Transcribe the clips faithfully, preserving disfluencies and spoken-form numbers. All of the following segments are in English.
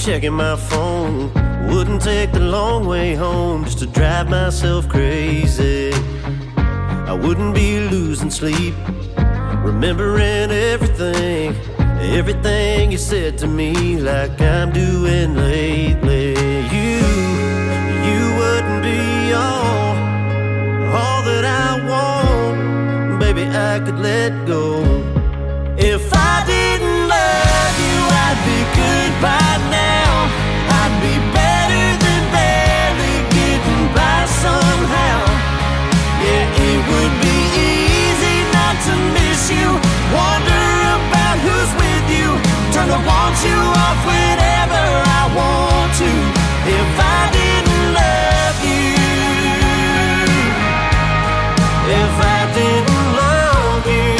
checking my phone. Wouldn't take the long way home just to drive myself crazy. I wouldn't be losing sleep, remembering everything, everything you said to me, like I'm doing lately. You, you wouldn't be all, all that I want. Baby, I could let go. If I didn't love you, I'd be good by now. I'd be better than barely getting by somehow. Yeah, it would be easy not to miss you, wonder about who's with you, turn to want you off whenever I want to. If I didn't love you, if I didn't love you.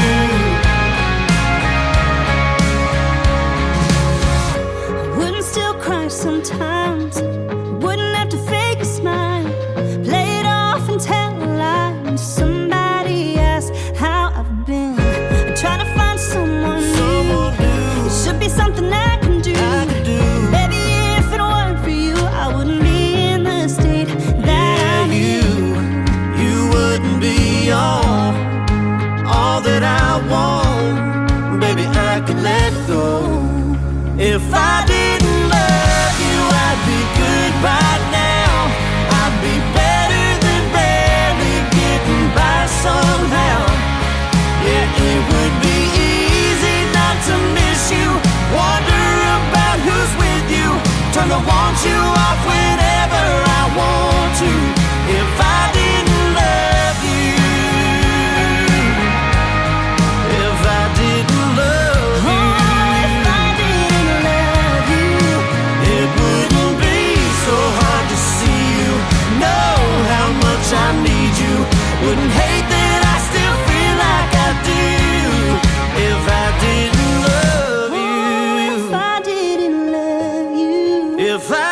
I wouldn't still cry sometimes, wouldn't have to fake a smile, play it off and tell a lie when somebody asks how I've been. I'm trying to find someone new. It should be something I can do. I can do. Baby, if it weren't for you, I wouldn't be in the state that Yeah, I'm you, in. you wouldn't be all, all that I want. Baby, I could let go. If I didn't love you, I'd be good by now. I'd be better than barely getting by somehow. Yeah, it would be easy not to miss you, wonder about who's with you, turn to want you off whenever I want to. If I didn't love you, if I didn't love you, Oh, if I didn't love you, it wouldn't be so hard to see you, know how much I need you, wouldn't hate that I still feel like I do. If I didn't love oh, if you, I didn't love you. if I